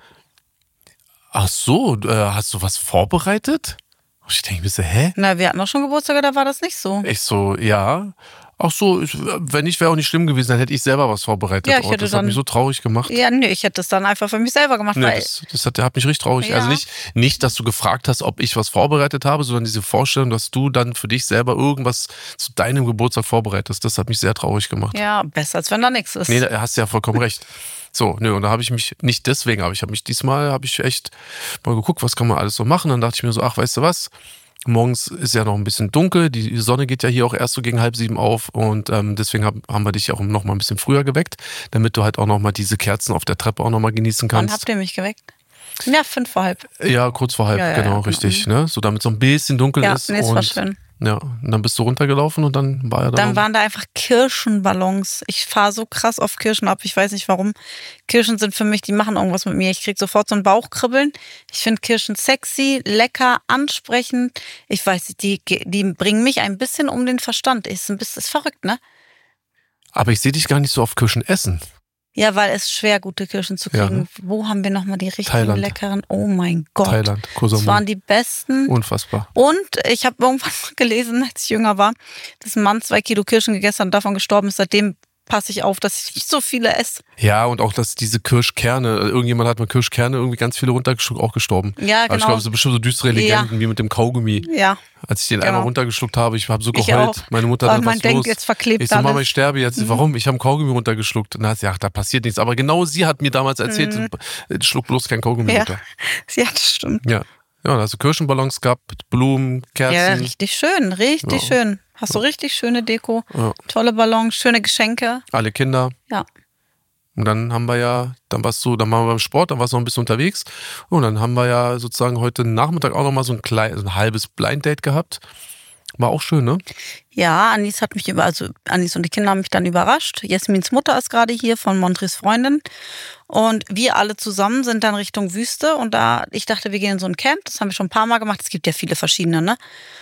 ach so, hast du was vorbereitet? Und ich denke mir so, hä? Na, wir hatten doch schon Geburtstage, da war das nicht so. Ich so, ja. Ach so, wenn nicht, wäre auch nicht schlimm gewesen, dann hätte ich selber was vorbereitet. Ja, das hat mich so traurig gemacht. Ja, nee, ich hätte das dann einfach für mich selber gemacht. Nee, das hat mich richtig traurig. Ja. Also nicht, dass du gefragt hast, ob ich was vorbereitet habe, sondern diese Vorstellung, dass du dann für dich selber irgendwas zu deinem Geburtstag vorbereitest. Das hat mich sehr traurig gemacht. Ja, besser als wenn da nichts ist. Nee, da hast du ja vollkommen recht. So, und da habe ich mich, nicht deswegen, aber diesmal habe ich echt mal geguckt, was kann man alles so machen. Dann dachte ich mir so, ach, weißt du was? Morgens ist ja noch ein bisschen dunkel, die Sonne geht ja hier auch erst so gegen 6:30 auf und deswegen haben wir dich auch noch mal ein bisschen früher geweckt, damit du halt auch noch mal diese Kerzen auf der Treppe auch noch mal genießen kannst. Wann habt ihr mich geweckt? Ja, 5:30. Ja, kurz vor 5, genau, richtig. Ne? So damit so ein bisschen dunkel ist. Ja, das war schön. Ja, und dann bist du runtergelaufen und dann war er da. Dann waren da einfach Kirschenballons. Ich fahre so krass auf Kirschen ab. Ich weiß nicht warum. Kirschen sind für mich, die machen irgendwas mit mir. Ich krieg sofort so ein Bauchkribbeln. Ich finde Kirschen sexy, lecker, ansprechend. Ich weiß nicht, die bringen mich ein bisschen um den Verstand. Ist verrückt, ne? Aber ich sehe dich gar nicht so auf Kirschen essen. Ja, weil es schwer gute Kirschen zu kriegen. Ja, ne? Wo haben wir nochmal die richtigen Thailand. leckeren? Oh mein Gott. Thailand, Koh Das Samui. waren die besten. Unfassbar. Und ich habe irgendwann mal gelesen, als ich jünger war, dass ein Mann 2 Kilo Kirschen gegessen hat und davon gestorben ist. Seitdem passe ich auf, dass ich nicht so viele esse. Ja, und auch, dass diese Kirschkerne, irgendjemand hat mal Kirschkerne irgendwie ganz viele runtergeschluckt, auch gestorben. Ja, Aber ich genau. glaube, es sind bestimmt so düstere Legenden wie mit dem Kaugummi. Ja. Als ich den Genau. einmal runtergeschluckt habe, ich habe so Ich geheult. auch. Meine Mutter Weil hat man was denkt, los. jetzt verklebt Ich so, Mama, alles. ich sterbe jetzt. Warum? Ich habe einen Kaugummi runtergeschluckt. Und dann hat sie, ach, da passiert nichts. Aber genau sie hat mir damals erzählt, schluck bloß kein Kaugummi Ja. runter. Ja, das stimmt. Ja. Ja, da hast du Kirschenballons gehabt, Blumen, Kerzen. Ja, richtig schön, richtig Ja. schön. Hast du richtig schöne Deko, Ja. tolle Ballons, schöne Geschenke. Alle Kinder. Ja. Und dann haben wir ja, dann waren wir beim Sport, dann warst du noch ein bisschen unterwegs. Und dann haben wir ja sozusagen heute Nachmittag auch nochmal so ein halbes Blind Date gehabt. War auch schön, ne? Ja, Anis Anis und die Kinder haben mich dann überrascht. Jasmins Mutter ist gerade hier von Montris Freundin. Und wir alle zusammen sind dann Richtung Wüste. Und ich dachte, wir gehen in so ein Camp. Das haben wir schon ein paar Mal gemacht. Es gibt ja viele verschiedene, ne?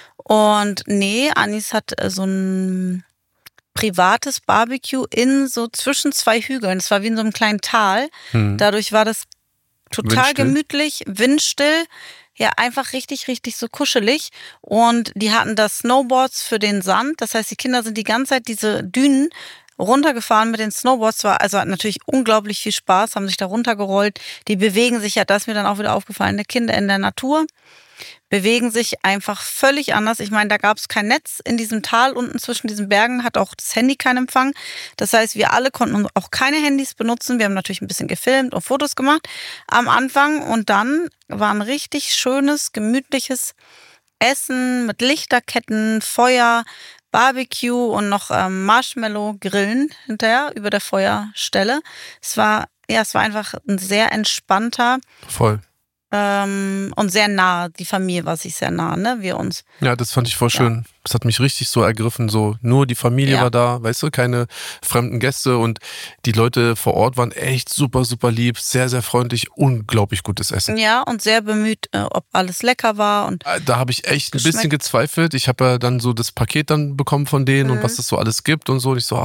Und nee, Anis hat so ein privates Barbecue so zwischen 2 Hügeln. Es war wie in so einem kleinen Tal. Dadurch war das total Windstill. gemütlich, windstill. Ja, einfach richtig, richtig so kuschelig. Und die hatten da Snowboards für den Sand. Das heißt, die Kinder sind die ganze Zeit diese Dünen runtergefahren mit den Snowboards. Hat natürlich unglaublich viel Spaß, haben sich da runtergerollt. Die bewegen sich ja, das ist mir dann auch wieder aufgefallen, die Kinder in der Natur bewegen sich einfach völlig anders. Ich meine, da gab es kein Netz in diesem Tal unten zwischen diesen Bergen, hat auch das Handy keinen Empfang. Das heißt, wir alle konnten auch keine Handys benutzen. Wir haben natürlich ein bisschen gefilmt und Fotos gemacht am Anfang. Und dann war ein richtig schönes, gemütliches Essen mit Lichterketten, Feuer, Barbecue und noch Marshmallow-Grillen hinterher über der Feuerstelle. Es war einfach ein sehr entspannter Voll. und sehr nah. Die Familie war sich sehr nah, ne? Wir uns. Ja, das fand ich voll schön. Das hat mich richtig so ergriffen. So, nur die Familie Ja. war da, weißt du, keine fremden Gäste. Und die Leute vor Ort waren echt super, super lieb, sehr, sehr freundlich, unglaublich gutes Essen. Ja, und sehr bemüht, ob alles lecker war. Und Da habe ich echt ein Geschmeckt. bisschen gezweifelt. Ich habe ja dann so das Paket dann bekommen von denen und was es so alles gibt und so. Und ich so,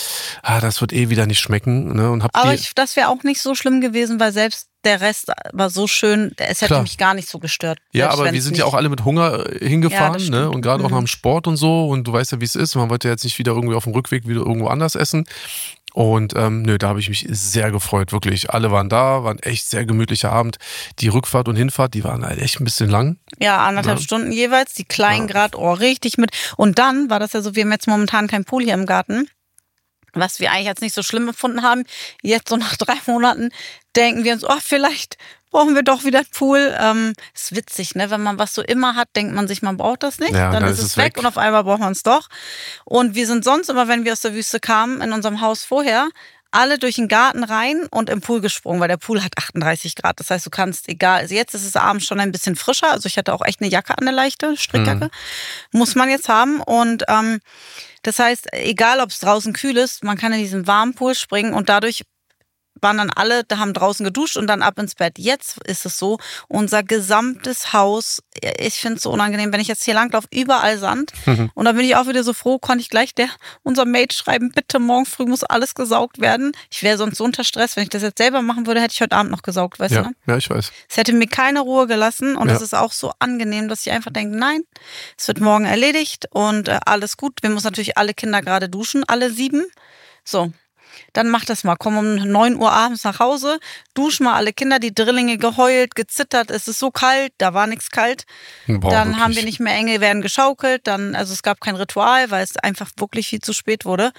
das wird eh wieder nicht schmecken. Ne? Und aber das wäre auch nicht so schlimm gewesen, weil selbst der Rest war so schön, es hätte Klar. mich gar nicht so gestört. Ja, Selbst aber wir wenn's sind nicht- ja auch alle mit Hunger Ja, hingefahren, das ne? stimmt. Und gerade auch nach dem Sport und so. Und du weißt ja, wie es ist. Man wollte jetzt nicht wieder irgendwie auf dem Rückweg wieder irgendwo anders essen. Und da habe ich mich sehr gefreut, wirklich. Alle waren da, war ein echt sehr gemütlicher Abend. Die Rückfahrt und Hinfahrt, die waren halt echt ein bisschen lang. Ja, 1,5 Stunden jeweils, die kleinen gerade, richtig mit. Und dann war das ja so, wir haben jetzt momentan keinen Pool hier im Garten, was wir eigentlich jetzt nicht so schlimm empfunden haben. Jetzt so nach 3 Monaten denken wir uns, vielleicht brauchen wir doch wieder einen Pool. Ist witzig, ne? Wenn man was so immer hat, denkt man sich, man braucht das nicht. Ja, dann ist es weg und auf einmal braucht man es doch. Und wir sind sonst immer, wenn wir aus der Wüste kamen, in unserem Haus vorher, alle durch den Garten rein und im Pool gesprungen, weil der Pool hat 38 Grad. Das heißt, du kannst, egal, also jetzt ist es abends schon ein bisschen frischer. Also ich hatte auch echt eine Jacke an, eine leichte Strickjacke. Muss man jetzt haben. Und das heißt, egal ob es draußen kühl ist, man kann in diesen warmen Pool springen und dadurch waren dann alle, da haben draußen geduscht und dann ab ins Bett. Jetzt ist es so, unser gesamtes Haus, ich finde es so unangenehm, wenn ich jetzt hier langlaufe, überall Sand. Und da bin ich auch wieder so froh, konnte ich gleich unser Mate schreiben, bitte morgen früh muss alles gesaugt werden. Ich wäre sonst so unter Stress. Wenn ich das jetzt selber machen würde, hätte ich heute Abend noch gesaugt, weißt du? Ne? Ja, ich weiß. Es hätte mir keine Ruhe gelassen und es ist auch so angenehm, dass ich einfach denke, nein, es wird morgen erledigt und alles gut. Wir müssen natürlich alle Kinder gerade duschen, alle 7. So. Dann mach das mal. Komm um 9 Uhr abends nach Hause, dusch mal alle Kinder, die Drillinge geheult, gezittert, es ist so kalt, da war nichts kalt. Boah, Dann wirklich. haben wir nicht mehr Enge, werden geschaukelt, also es gab kein Ritual, weil es einfach wirklich viel zu spät wurde.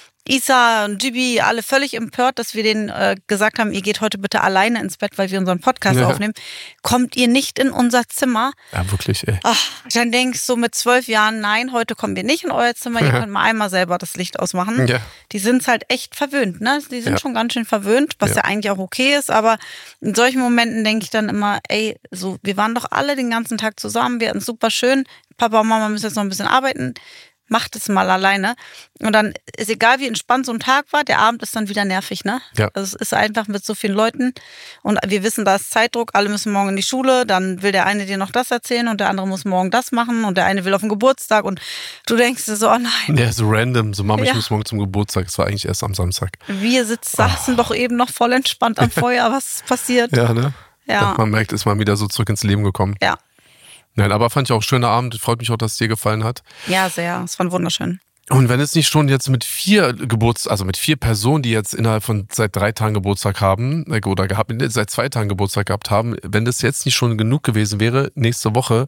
Isa und Gibi, alle völlig empört, dass wir denen gesagt haben, ihr geht heute bitte alleine ins Bett, weil wir unseren Podcast aufnehmen. Kommt ihr nicht in unser Zimmer? Ja, wirklich, ey. Dann denkst du mit 12 Jahren, nein, heute kommen wir nicht in euer Zimmer, ihr könnt mal einmal selber das Licht ausmachen. Ja. Die sind halt echt verwöhnt, ne? Die sind schon ganz schön verwöhnt, was ja eigentlich auch okay ist, aber in solchen Momenten denke ich dann immer, wir waren doch alle den ganzen Tag zusammen, wir hatten es super schön, Papa und Mama müssen jetzt noch ein bisschen arbeiten. macht es mal alleine. Und dann ist egal, wie entspannt so ein Tag war, der Abend ist dann wieder nervig, ne? Ja. Also es ist einfach mit so vielen Leuten und wir wissen, da ist Zeitdruck, alle müssen morgen in die Schule, dann will der eine dir noch das erzählen und der andere muss morgen das machen und der eine will auf den Geburtstag und du denkst dir so, oh nein. Ja, so random, so Mama, ich Ja. muss morgen zum Geburtstag, es war eigentlich erst am Samstag. Wir saßen doch eben noch voll entspannt am Feuer, was ist passiert? Ja, ne? Ja. Man merkt, ist mal wieder so zurück ins Leben gekommen. Ja, Nein, aber fand ich auch schöner Abend, freut mich auch, dass es dir gefallen hat. ja, sehr, es war wunderschön. Und wenn es nicht schon jetzt mit 4 Personen, die jetzt innerhalb von seit 3 Tagen Geburtstag haben, seit 2 Tagen Geburtstag gehabt haben, wenn das jetzt nicht schon genug gewesen wäre, nächste Woche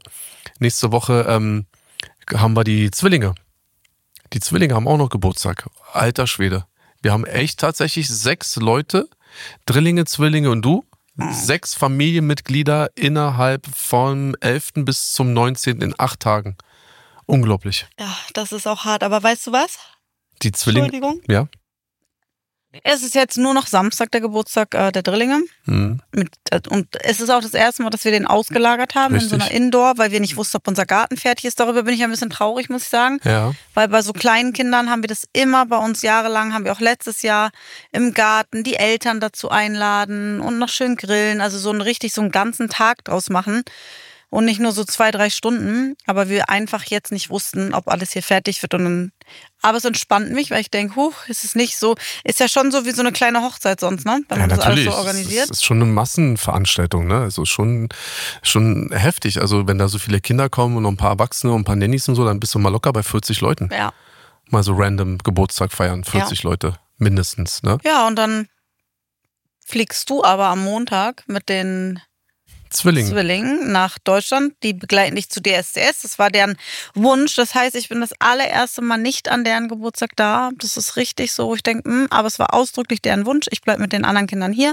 haben wir die Zwillinge. Die Zwillinge haben auch noch Geburtstag. Alter Schwede. Wir haben echt tatsächlich 6 Leute, Drillinge, Zwillinge und du. 6 Familienmitglieder innerhalb vom 11. bis zum 19. in 8 Tagen. Unglaublich. Ja, das ist auch hart, aber weißt du was? Die Zwillinge. Entschuldigung. Ja. Es ist jetzt nur noch Samstag der Geburtstag der Drillinge. Mhm. Und es ist auch das erste Mal, dass wir den ausgelagert haben Richtig. in so einer Indoor, weil wir nicht wussten, ob unser Garten fertig ist. Darüber bin ich ein bisschen traurig, muss ich sagen. Ja. Weil bei so kleinen Kindern haben wir das immer bei uns jahrelang, haben wir auch letztes Jahr im Garten die Eltern dazu einladen und noch schön grillen. Also so einen ganzen Tag draus machen. Und nicht nur so 2-3 Stunden, aber wir einfach jetzt nicht wussten, ob alles hier fertig wird. Aber es entspannt mich, weil ich denke, ist es nicht so, ist ja schon so wie so eine kleine Hochzeit sonst, ne? Wenn man das alles so organisiert. Das ist schon eine Massenveranstaltung, ne? Also schon heftig. Also wenn da so viele Kinder kommen und noch ein paar Erwachsene und ein paar Nannies und so, dann bist du mal locker bei 40 Leuten. Ja. Mal so random Geburtstag feiern, 40 Leute mindestens, ne? Ja, und dann fliegst du aber am Montag mit den Zwillingen nach Deutschland. Die begleiten dich zu DSDS. Das war deren Wunsch. Das heißt, ich bin das allererste Mal nicht an deren Geburtstag da. Das ist richtig so. Ich denke, aber es war ausdrücklich deren Wunsch. Ich bleibe mit den anderen Kindern hier.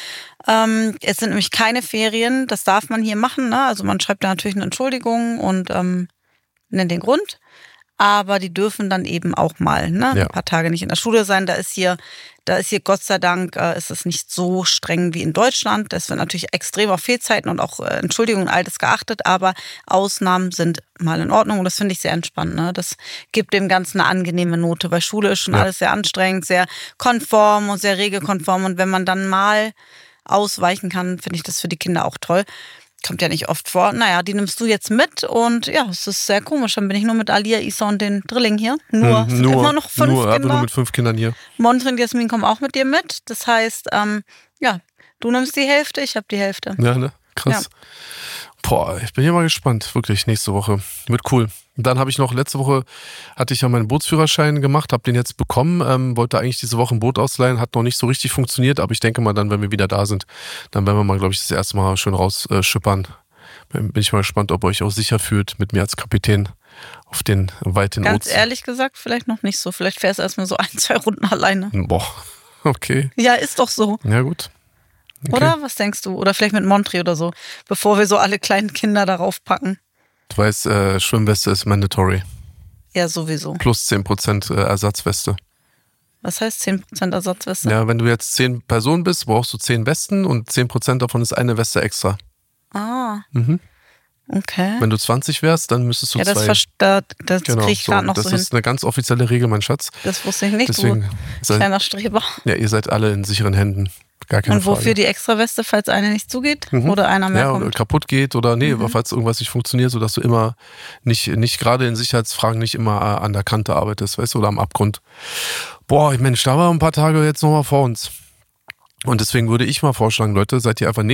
Es sind nämlich keine Ferien. Das darf man hier machen, ne? Also man schreibt da natürlich eine Entschuldigung und nennt den Grund. Aber die dürfen dann eben auch mal ein paar Tage nicht in der Schule sein. Da ist hier Gott sei Dank, ist es nicht so streng wie in Deutschland. Das wird natürlich extrem auf Fehlzeiten und auch Entschuldigungen und all das geachtet, aber Ausnahmen sind mal in Ordnung und das finde ich sehr entspannt. Ne? Das gibt dem Ganzen eine angenehme Note, weil Schule ist schon alles sehr anstrengend, sehr konform und sehr regelkonform und wenn man dann mal ausweichen kann, finde ich das für die Kinder auch toll. Kommt ja nicht oft vor. Naja, die nimmst du jetzt mit und ja, es ist sehr komisch. Dann bin ich nur mit Alia, Isa und den Drilling hier. Es sind immer noch 5 Kinder. Nur mit 5 Kindern hier. Montre und Jasmin kommen auch mit dir mit. Das heißt, du nimmst die Hälfte, ich habe die Hälfte. Ja, ne? Krass. Ja. Boah, ich bin hier mal gespannt. Wirklich, nächste Woche. Wird cool. Dann habe ich letzte Woche hatte ich ja meinen Bootsführerschein gemacht, habe den jetzt bekommen, wollte eigentlich diese Woche ein Boot ausleihen, hat noch nicht so richtig funktioniert, aber ich denke mal dann, wenn wir wieder da sind, dann werden wir mal, glaube ich, das erste Mal schön rausschippern. Bin ich mal gespannt, ob ihr euch auch sicher fühlt mit mir als Kapitän auf den weiten Ganz Ozean. ehrlich gesagt, vielleicht noch nicht so. Vielleicht fährst du erstmal so 1-2 Runden alleine. Boah, okay. Ja, ist doch so. Ja, gut. Okay. Oder? Was denkst du? Oder vielleicht mit Montre oder so, bevor wir so alle kleinen Kinder darauf packen. Du weißt, Schwimmweste ist mandatory. Ja, sowieso. Plus 10% Ersatzweste. Was heißt 10% Ersatzweste? Ja, wenn du jetzt 10 Personen bist, brauchst du 10 Westen und 10% davon ist eine Weste extra. Ah. Mhm. Okay. Wenn du 20 wärst, dann müsstest du Ja, das 2. kriege ich gerade noch so hin. Das ist eine ganz offizielle Regel, mein Schatz. Das wusste ich nicht, Deswegen du kleiner Streber. Ja, ihr seid alle in sicheren Händen. Gar keine Und wofür Frage. die Extraweste, falls eine nicht zugeht? Oder einer mehr oder kommt? kaputt geht oder falls irgendwas nicht funktioniert, sodass du immer nicht gerade in Sicherheitsfragen nicht immer an der Kante arbeitest, weißt du, oder am Abgrund. Boah, Mensch, da waren ein paar Tage jetzt nochmal vor uns. Und deswegen würde ich mal vorschlagen, Leute, seid ihr einfach